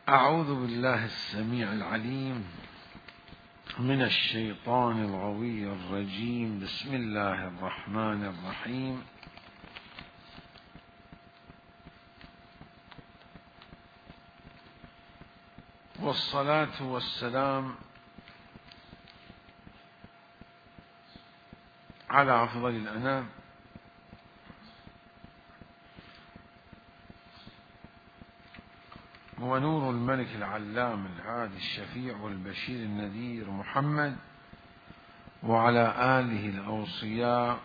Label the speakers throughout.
Speaker 1: أعوذ بالله السميع العليم من الشيطان الغوي الرجيم. بسم الله الرحمن الرحيم. والصلاة والسلام على أفضل الأنام ونور الملك العلام الهادي الشفيع والبشير النذير محمد، وعلى آله الأوصياء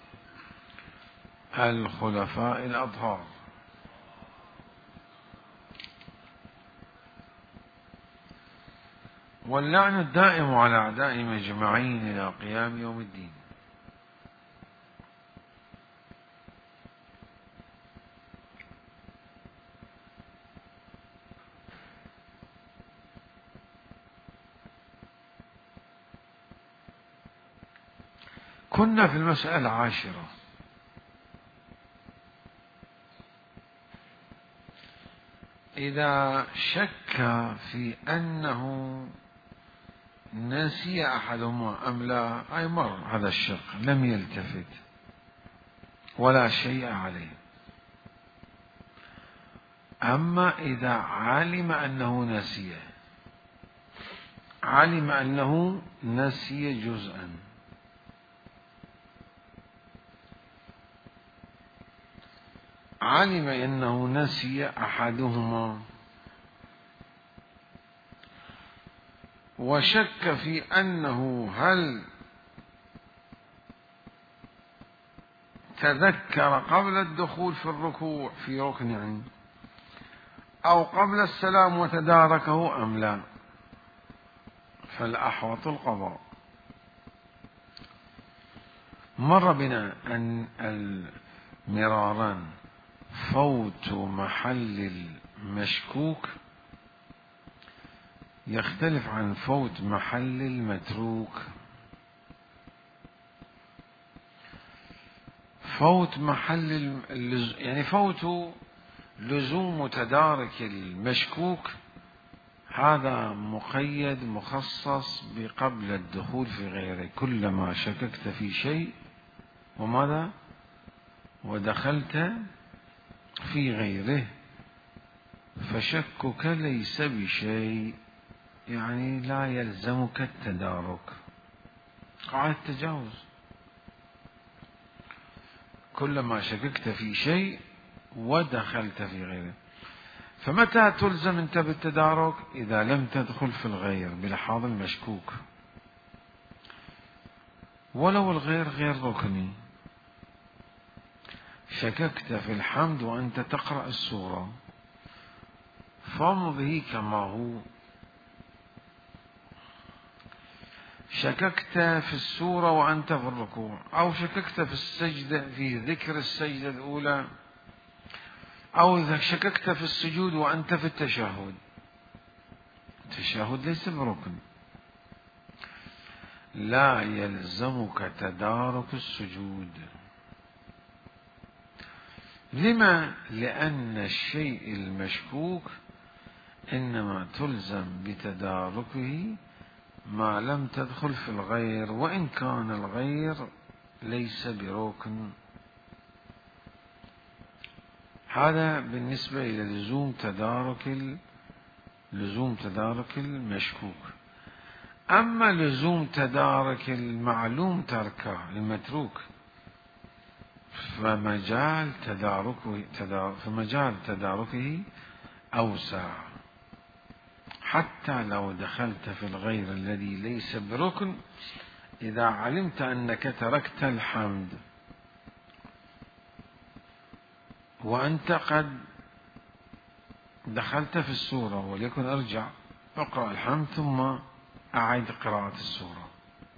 Speaker 1: الخلفاء الأطهار، واللعن الدائم على أعدائهم أجمعين إلى قيام يوم الدين. كنا في المسألة العاشرة. إذا شك في أنه نسي أحدهما أم لا، أي مر هذا الشك لم يلتفت ولا شيء عليه. أما إذا علم أنه نسي جزءا، علم أنه نسي أحدهما وشك في أنه هل تذكر قبل الدخول في الركوع في ركن يعني أو قبل السلام وتداركه أم لا، فالأحوط القضاء. مر بنا أن مرارا فوت محل المشكوك يختلف عن فوت محل المتروك. فوت محل يعني فوت لزوم تدارك المشكوك، هذا مقيد مخصص بقبل الدخول في غيره. كلما شككت في شيء وماذا ودخلت في غيره فشكك ليس بشيء، يعني لا يلزمك التدارك. قاعدة التجاوز، كلما شككت في شيء ودخلت في غيره. فمتى تلزم أنت بالتدارك؟ إذا لم تدخل في الغير بلحاظ المشكوك، ولو الغير غير ركني. شككت في الحمد وأنت تقرأ السورة فامضه كما هو. شككت في السورة وأنت في الركوع، أو شككت في السجدة في ذكر السجدة الأولى، أو إذا شككت في السجود وأنت في التشهد. التشهد ليس بركن، لا يلزمك تدارك السجود. لما؟ لأن الشيء المشكوك إنما تلزم بتداركه ما لم تدخل في الغير، وإن كان الغير ليس بركن. هذا بالنسبة إلى لزوم تدارك المشكوك. أما لزوم تدارك المعلوم تركه المتروك فمجال تداركه أوسع. حتى لو دخلت في الغير الذي ليس بركن، إذا علمت أنك تركت الحمد وأنت قد دخلت في السورة، وليكن ارجع اقرأ الحمد ثم أعد قراءة السورة،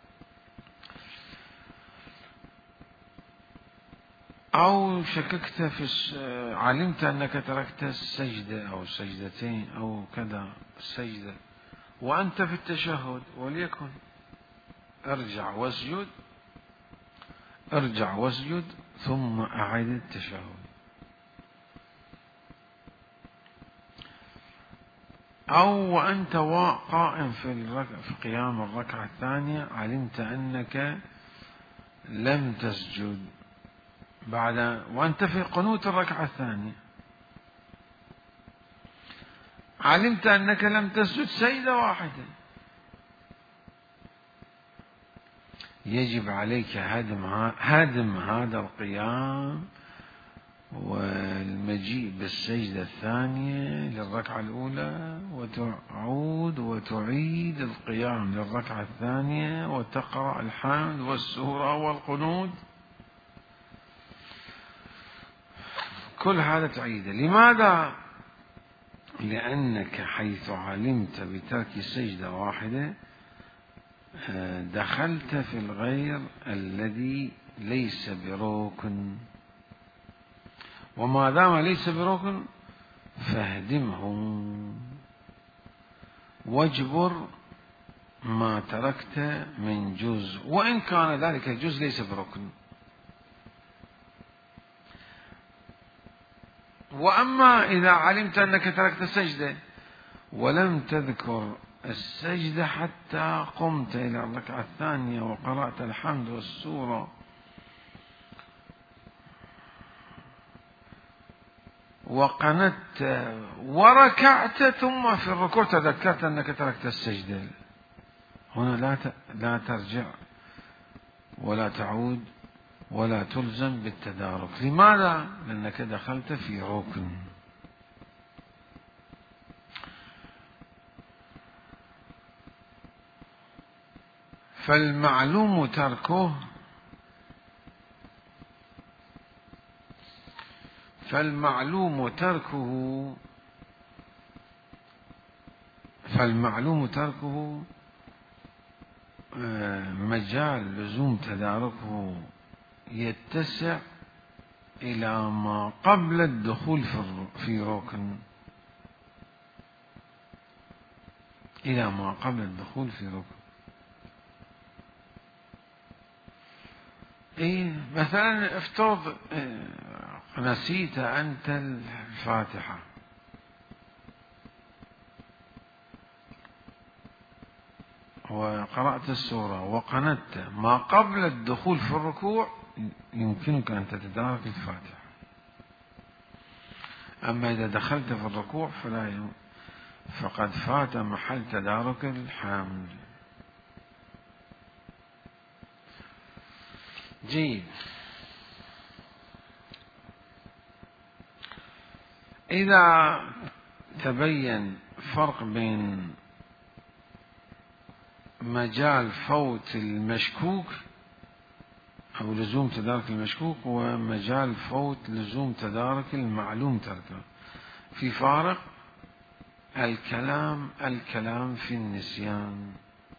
Speaker 1: أو شككت علمت أنك تركت السجدة أو سجدتين أو كذا السجدة وأنت في التشهد، وليكن ارجع واسجد ثم أعد التشهد. أو وأنت قائم في قيام الركعة الثانية علمت أنك لم تسجد وأنت في قنوت الركعة الثانية، علمت أنك لم تسجد سجدة واحدة، يجب عليك هدم هذا القيام والمجيء بالسجدة الثانية للركعة الأولى، وتعود وتعيد القيام للركعة الثانية وتقرأ الحمد والسورة والقنوت، كل هذا تعيده. لماذا؟ لأنك حيث علمت بترك سجدة واحدة دخلت في الغير الذي ليس بركن، وما دام ليس بركن فاهدمه واجبر ما تركت من جزء، وإن كان ذلك الجزء ليس بركن. وأما إذا علمت أنك تركت السجدة ولم تذكر السجدة حتى قمت إلى الركعة الثانية وقرأت الحمد والسورة وقنت وركعت، ثم في الركوع تذكرت أنك تركت السجدة، هنا لا ترجع ولا تعود ولا تلزم بالتدارك. لماذا؟ لأنك دخلت في ركن. فالمعلوم تركه مجال لزوم تداركه يتسع إلى ما قبل الدخول في ركن، إلى ما قبل الدخول في ركن. مثلا افترض نسيت أنت الفاتحة وقرأت السورة وقنت ما قبل الدخول في الركوع، يمكنك أن تتدارك الفاتحة. أما إذا دخلت في الركوع فقد فات محل تدارك الحمد. جيد. إذا تبين فرق بين مجال فوت المشكوك أو لزوم تدارك المشكوك ومجال فوت لزوم تدارك المعلوم تركه، في فارق. الكلام في النسيان،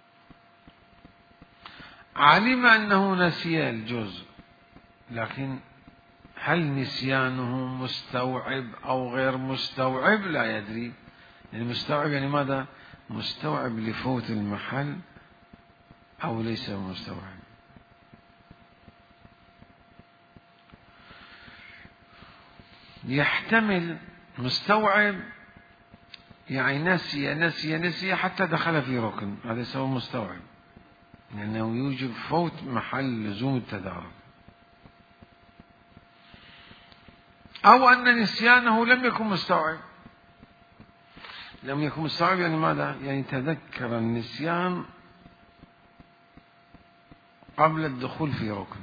Speaker 1: علم أنه نسي الجزء، لكن هل نسيانه مستوعب أو غير مستوعب لا يدري. يعني مستوعب يعني ماذا؟ مستوعب لفوت المحل أو ليس مستوعب. يحتمل مستوعب يعني نسي حتى دخل في ركن، هذا يسمى مستوعب، لأنه يوجب فوت محل لزوم التدارك. أو أن نسيانه لم يكن مستوعب يعني ماذا؟ يعني تذكر النسيان قبل الدخول في ركن.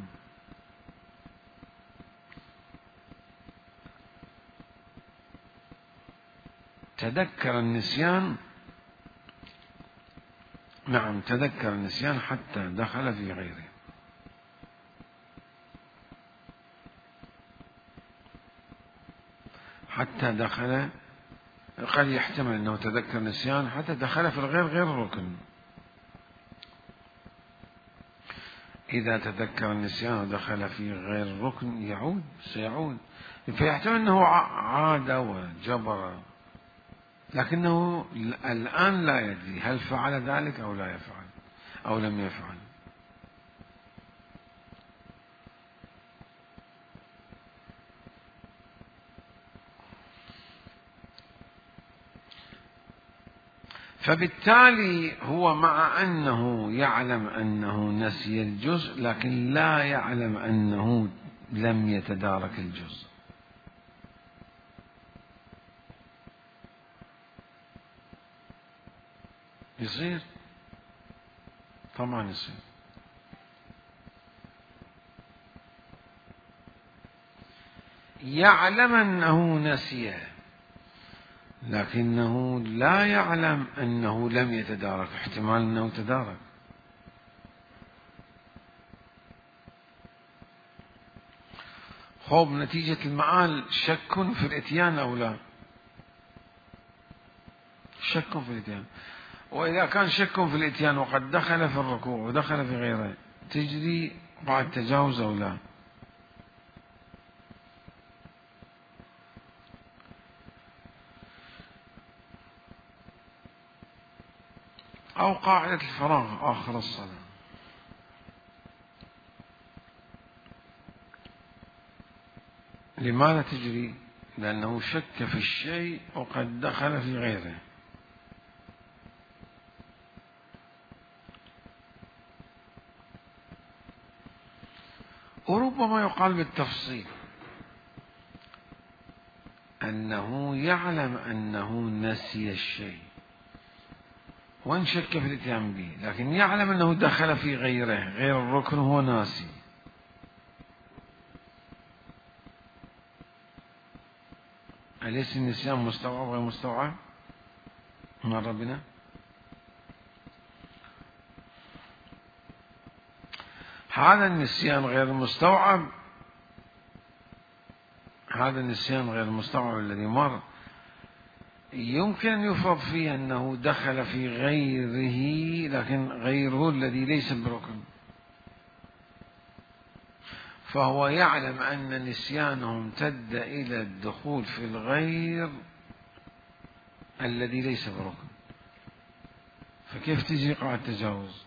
Speaker 1: تذكر النسيان حتى دخل في غيره. حتى دخل، قد يحتمل أنه تذكر النسيان حتى دخل في الغير غير ركن. إذا تذكر النسيان ودخل في غير ركن سيعود، فيحتمل أنه عاد وجبر، لكنه الآن لا يدري هل فعل ذلك أو لا يفعل أو لم يفعل. فبالتالي هو مع أنه يعلم أنه نسي الجزء لكن لا يعلم أنه لم يتدارك الجزء. يصير؟ طبعا يصير. يعلم أنه نسي لكنه لا يعلم أنه لم يتدارك، احتمال أنه تدارك. خوب نتيجة المعال شك في الإتيان أو لا؟ شك في الإتيان. وإذا كان شك في الإتيان وقد دخل في الركوع ودخل في غيره تجري بعد تجاوز أو لا؟ أو قاعدة الفراغ آخر الصلاة. لماذا تجري؟ لأنه شك في الشيء وقد دخل في غيره. وربما يقال بالتفصيل أنه يعلم أنه نسي الشيء وإن شك في الاتيان به، لكن يعلم أنه دخل في غيره غير الركن هو ناسي. أليس النسيان مستوعب غير مستوعب؟ مر بنا. هذا النسيان غير المستوعب، هذا النسيان غير المستوعب الذي مر يمكن أن يفرض فيه أنه دخل في غيره لكن غيره الذي ليس بركن، فهو يعلم أن نسيانه امتد إلى الدخول في الغير الذي ليس بركن، فكيف تجري قاعدة التجاوز؟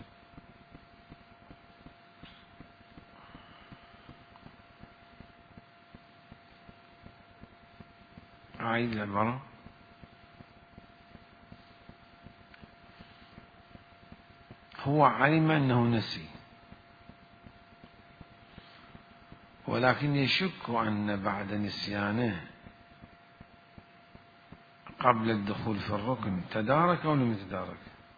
Speaker 1: أعيد العبارة. هو علم أنه نسي ولكن يشك أن بعد نسيانه قبل الدخول في الركن تدارك أو لم يتدارك.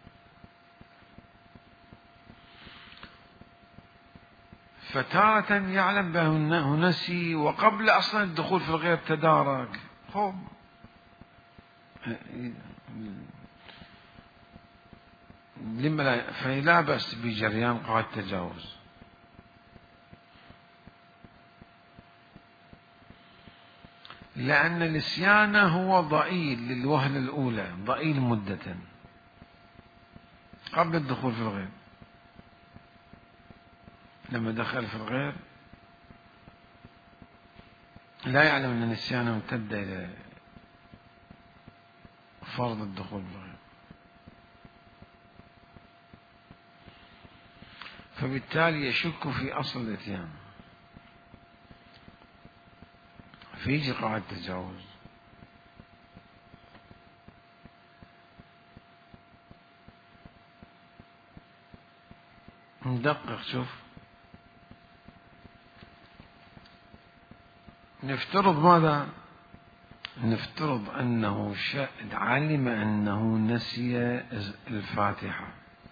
Speaker 1: فتارة يعلم بأنه نسي وقبل أصلا الدخول في الغير تدارك. خب لما لا؟ فلا بأس بجريان قاعدة التجاوز. لأن النسيان هو ضئيل للوهلة الأولى، ضئيل مدة قبل الدخول في الغير. لما دخل في الغير لا يعلم أن النسيان امتد إلى فرض الدخول في الغير، فبالتالي يشك في أصل الإتيان، فيجي قاعدة التجاوز. ندقق شوف. نفترض ماذا؟ نفترض أنه علم أنه نسي الفاتحة،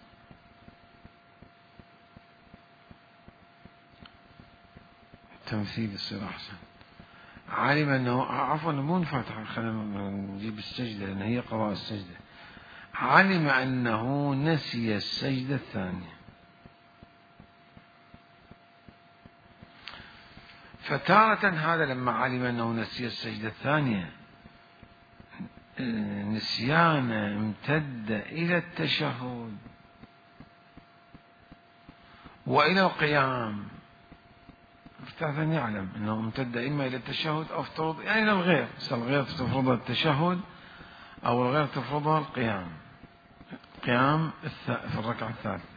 Speaker 1: تمثيل يصير أحسن. علم أنه عفوا مو الفاتحة، خلينا نجيب السجدة لأن هي قضاء السجدة. علم أنه نسي السجدة الثانية، فتارة هذا لما علم أنه نسي السجدة الثانية نسيان امتد إلى التشهد وإلى القيام. افترض أن يعلم أنه امتد إما إلى التشهد أو افترض يعني إلى الغير، الغير تفرضها التشهد أو الغير تفرضها القيام، قيام في الركعة الثالثة.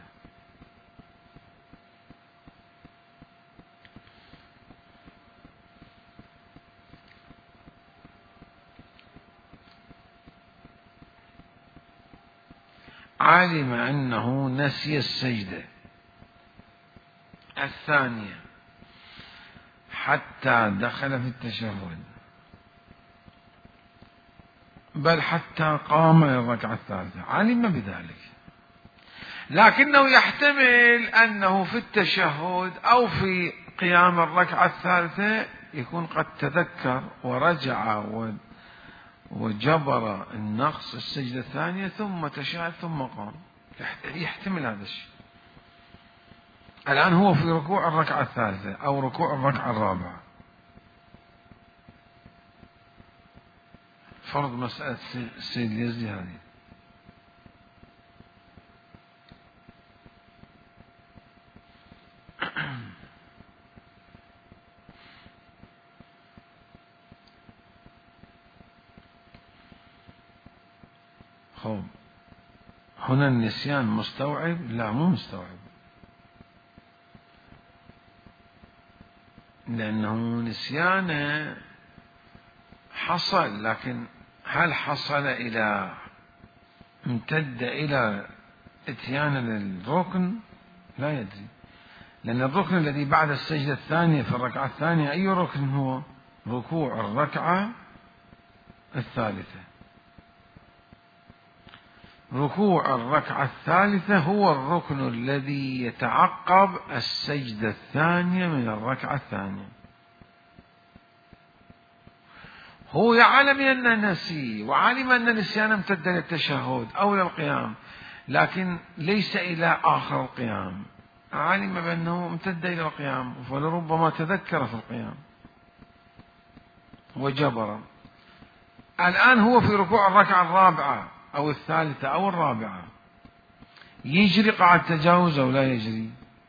Speaker 1: علم أنه نسي السجدة الثانية حتى دخل في التشهد، بل حتى قام إلى الركعة الثالثة، علم بذلك، لكنه يحتمل أنه في التشهد أو في قيام الركعة الثالثة يكون قد تذكر ورجع وجبر النقص السجدة الثانية ثم تشهد ثم قام، يحتمل هذا الشيء. الآن هو في ركوع الركعة الثالثة أو ركوع الركعة الرابعة، فرض مسألة السيد اليزدي هذه، خب هنا النسيان مستوعب؟ لا، مو مستوعب، لأنه نسيان حصل، لكن هل حصل إلى امتد إلى اتيان للركن؟ لا يدري، لأن الركن الذي بعد السجدة الثانية في الركعة الثانية أي ركن هو؟ ركوع الركعة الثالثة. ركوع الركعة الثالثة هو الركن الذي يتعقب السجدة الثانية من الركعة الثانية. هو يعلم أنه نسي وعلم أن نسيان امتد للتشهد أو للقيام، لكن ليس إلى آخر القيام، علم بأنه امتد إلى القيام، فلربما تذكر في القيام وجبر. الآن هو في ركوع الركعة الرابعة أو الثالثة أو الرابعة، يجري قاعدة التجاوز أو لا يجري؟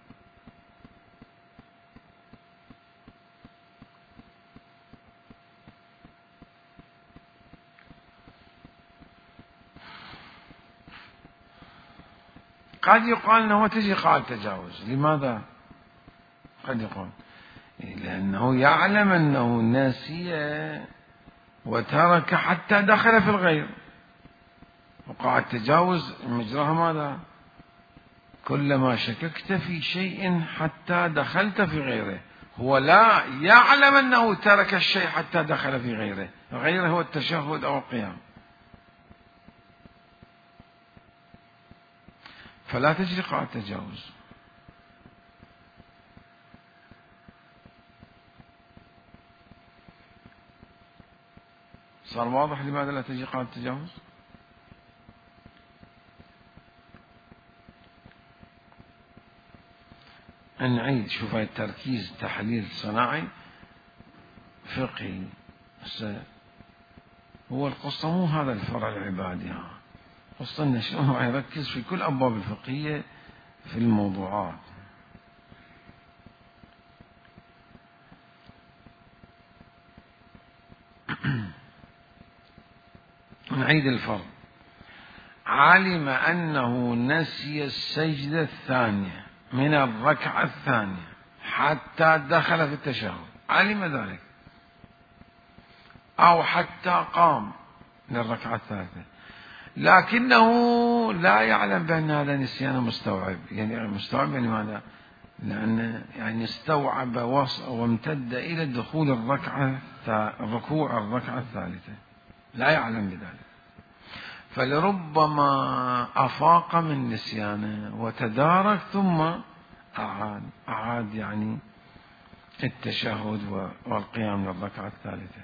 Speaker 1: قد يقال أنه تجري قاعدة التجاوز. لماذا؟ قد يقال لأنه يعلم أنه نسي وترك حتى دخل في الغير، وقاعدة التجاوز مجراها ماذا؟ كلما شككت في شيء حتى دخلت في غيره. هو لا يعلم أنه ترك الشيء حتى دخل في غيره، غيره هو التشهد أو القيام، فلا تجري قاعدة التجاوز. صار واضح لماذا لا تجري قاعدة التجاوز؟ نعيد، شوف هاي التركيز، تحليل صناعي فقهي. هو القصة مو هذا الفرع العبادي، قصة إن شلون يركز في كل أبواب الفقهية في الموضوعات. نعيد الفرض. علم أنه نسي السجدة الثانية من الركعة الثانية حتى دخل في التشهد، علم ذلك، أو حتى قام للركعة الثالثة، لكنه لا يعلم بأن هذا نسيان مستوعب. يعني مستوعب يعني ماذا؟ لأن يعني استوعب وامتد إلى دخول ركوع الركعة الثالثة، لا يعلم بذلك، فلربما أفاق من نسيانه وتدارك ثم أعاد يعني التشهد والقيام للركعة الثالثة.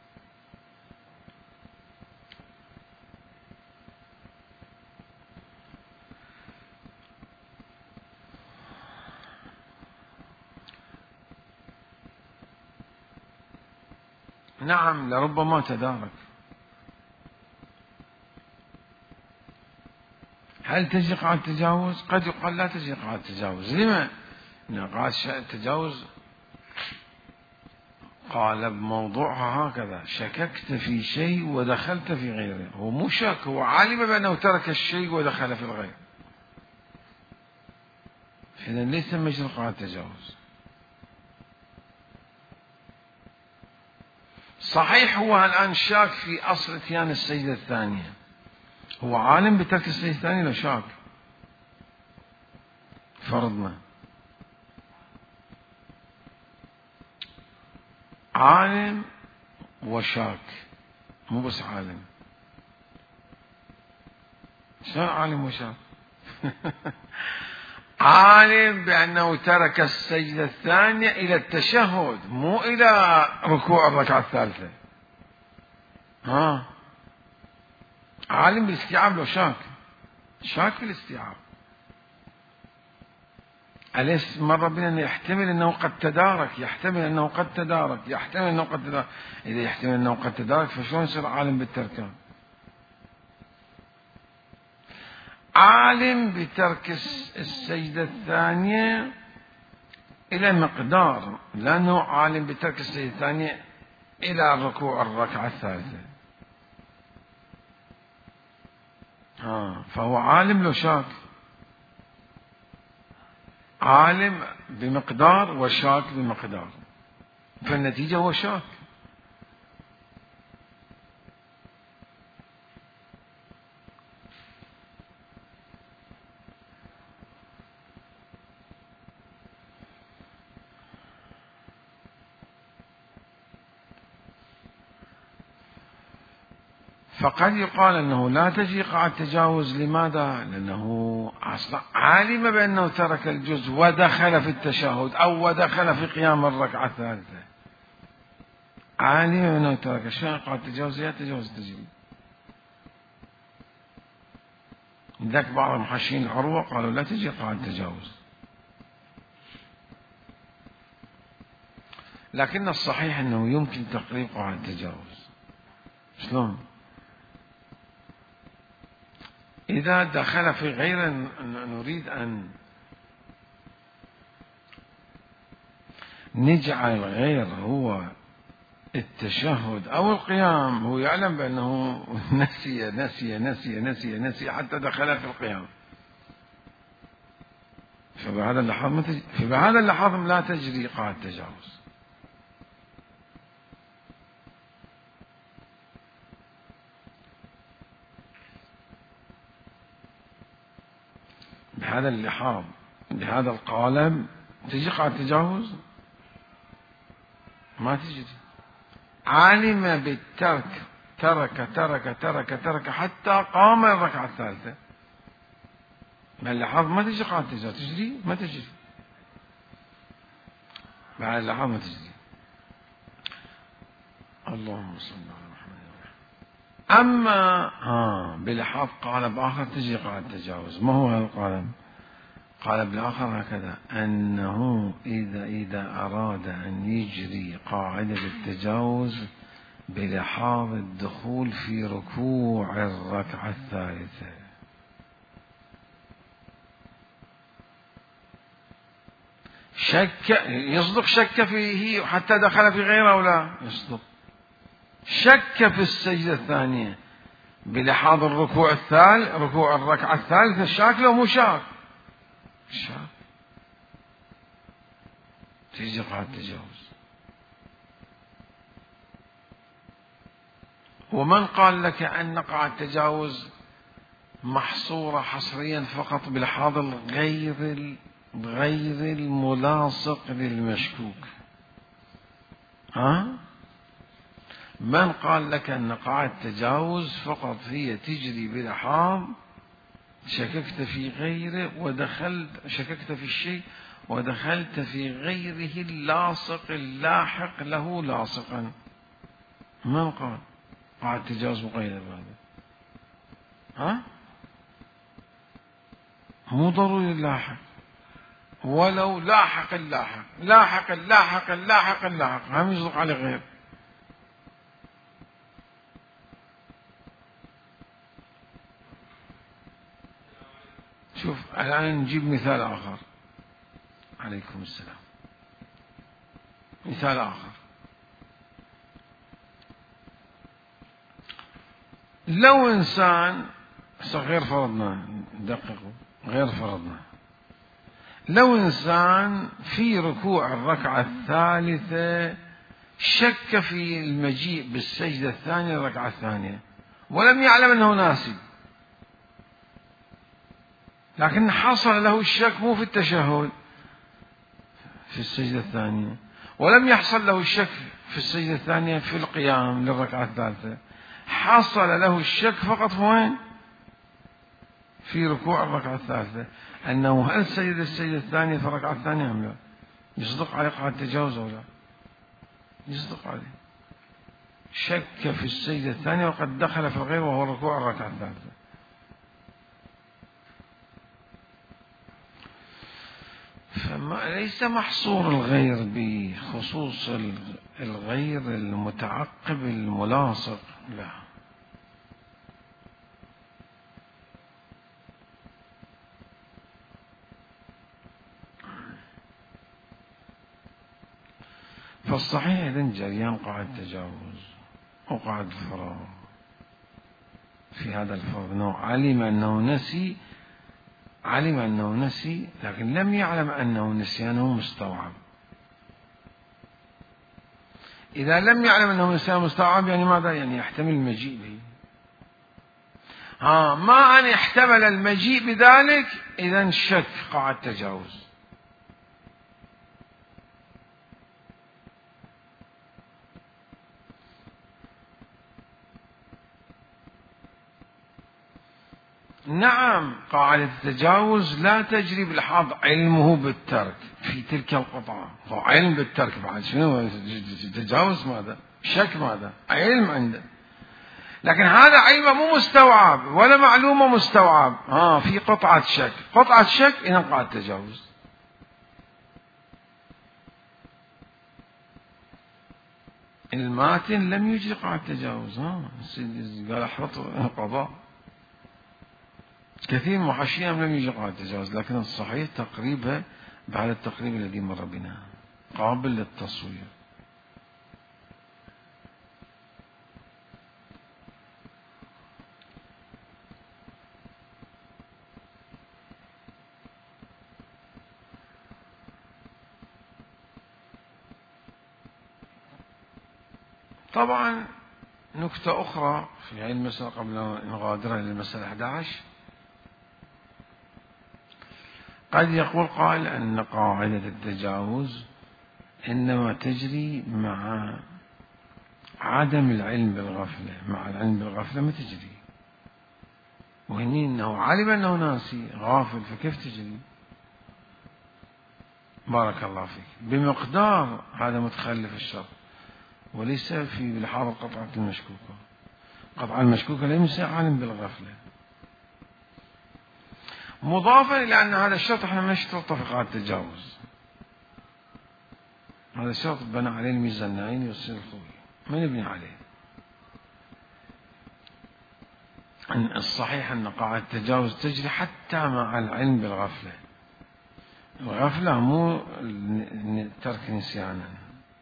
Speaker 1: نعم، لربما تدارك. هل تجري قاعدة التجاوز؟ قد يقال لا تجري قاعدة التجاوز. لما؟ لأن قاعدة التجاوز قال بموضوعها هكذا: شككت في شيء ودخلت في غيره. هو مو شك، هو عالم بأنه ترك الشيء ودخل في الغير، إذا ليس مجرى قاعدة التجاوز. صحيح هو الآن شاك في أصل اتيان السجدة الثانية، هو عالم بترك السجدة الثانية لو شاك، فرضنا عالم وشاك، مو بس عالم. شلون عالم وشاك؟ عالم بأنه ترك السجدة الثانية إلى التشهد، مو إلى ركوع الركعة الثالثة. عالم بالاستيعاب لو شاك، شاك في الاستيعاب. أليس مر بنا أنه يحتمل أنه قد تدارك، يحتمل أنه قد تدارك، يحتمل أنه قد تدارك. إذا يحتمل أنه قد تدارك فشلون يصير عالم بالتركان؟ عالم بترك السجدة الثانية إلى مقدار، لأنه عالم بترك السجدة الثانية إلى ركوع الركعة الثالثة. فهو عالم لو شاك، عالم بمقدار وشاك بمقدار، فالنتيجة هو شاك. فقد يقال أنه لا تجري قاعدة التجاوز. لماذا؟ لأنه أصلا عالم بأنه ترك الجزء ودخل في التشهد أو ودخل في قيام الركعة الثالثة، عالم بأنه ترك. شلون قاعدة التجاوز لا تجاوز تجري؟ ذاك بعض المحشين العروة قالوا لا تجري قاعدة التجاوز، لكن الصحيح أنه يمكن تقريب قاعدة التجاوز. شلون؟ إذا دخل في غير، نريد أن نجعل غير هو التشهد أو القيام، هو يعلم بأنه نسي نسي نسي نسي نسي حتى دخل في القيام، فبهذا اللحظة لا تجري قاعدة التجاوز. بهذا اللحاظ بهذا القالب تجي قاعدة التجاوز؟ ما تجي. علم بالترك، ترك ترك ترك ترك حتى قام الركعة الثالثة، بهذا اللحاظ ما تجي قاعدة التجاوز. تجري؟ ما تجري بهذا اللحاظ، ما تجري. اللهم صل على محمد. أما بلحاظ قالب آخر تجي قاعدة التجاوز. ما هو هذا القالب؟ قالب الآخر هكذا، أنه إذا أراد أن يجري قاعدة التجاوز بلحاظ الدخول في ركوع الركعة الثالثة، يصدق شك فيه حتى دخل في غيره أو لا يصدق، شك في السجدة الثانية بلحاظ الركوع الثالث، ركوع الركعة الثالثة، شاك لو مو شاك؟ شاك. تيجي قاعدة التجاوز. ومن قال لك أن قاعدة التجاوز محصورة حصريا فقط بلحاظ غير الملاصق للمشكوك؟ من قال لك أن قاعدة التجاوز فقط هي تجري بلحاظ شككت في غيره شككت في الشيء ودخلت في غيره اللاصق اللاحق له لاصقا؟ من قال قاعدة التجاوز مقيدة بهذا؟ مو ضروري اللاحق، ولو لاحق اللاحق لاحق اللاحق اللاحق اللاحق هم يصدق عليه غير. شوف الآن نجيب مثال آخر. عليكم السلام. مثال آخر، لو إنسان غير فرضنا، دققوا، غير فرضنا، لو إنسان في ركوع الركعة الثالثة شك في المجيء بالسجدة الثانية الركعة الثانية ولم يعلم أنه ناسي، لكن حصل له الشك مو في التشهد، في السجدة الثانية، ولم يحصل له الشك في السجدة الثانية في القيام للركعة الثالثة، حصل له الشك فقط وين؟ في ركوع الركعة الثالثة، أنه هل سجد السجدة الثانية في الركعة الثانية أم لا؟ يصدق عليه قاعدة التجاوز أو لا؟ يصدق عليه، شك في السجدة الثانية وقد دخل في الغير وهو ركوع الركعة الثالثة. فليس محصور الغير بخصوص الغير المتعقب الملاصق، لا. فالصحيح إذن جريان قاعدة التجاوز وقاعدة الفراغ في هذا الفرض نوع علم أنه نسي لكن لم يعلم أنه نسيانه مستوعب. إذا لم يعلم أنه نسيانه مستوعب يعني ماذا؟ يعني يحتمل المجيء به. ما أن يحتمل المجيء بذلك إذن شك قاعدة التجاوز. نعم، قاعدة التجاوز لا تجري بالحظ علمه بالترك في تلك القطعة، هو علم بالترك بعد. شنو تجاوز؟ ماذا؟ شك ماذا؟ علم عنده، لكن هذا علم مو مستوعب ولا معلومة مستوعب. في قطعة شك، قطعة شك إذن قاعدة التجاوز. الماتن لم يجري قاعدة التجاوز، قال احرط القضاء. كثير من محاشيهم لم يجري قاعدة التجاوز، لكن الصحيح تقريبها بعد التقريب الذي مر بنا قابل للتصوير. طبعا نكتة أخرى في هذه المسألة قبل أن نغادرها للمسألة 11، قد يقول قائل أن قاعدة التجاوز إنما تجري مع عدم العلم بالغفلة، مع العلم بالغفلة ما تجري، وهني أنه علم أنه ناسي غافل فكيف تجري؟ بارك الله فيك، بمقدار هذا متخلف الشرط، وليس في لحاظ القطعة المشكوكة. قطعة المشكوكة ليس عالم بالغفلة، مضافا إلى أن هذا الشرط احنا ما نشترطه في قاعدة التجاوز. هذا الشرط بنى عليه الميزانين يصير الخوي، ما نبني عليه. الصحيح أن قاعدة التجاوز تجري حتى مع العلم بالغفلة. الغفلة مو ترك نسيانا،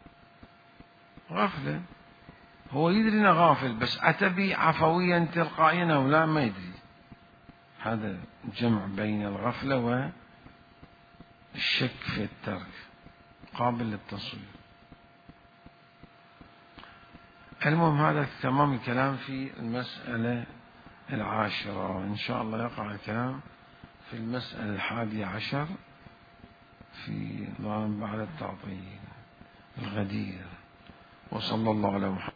Speaker 1: غفلة هو يدري انه غافل بس أتى عفويا تلقائيا أو لا ما يدري. هذا جمع بين الغفلة والشك في الترك قابل للتصوير. المهم هذا تمام الكلام في المسألة 10. إن شاء الله يقع الكلام في المسألة 11 في بعد التعطيل الغدير. وصلى الله على محمد.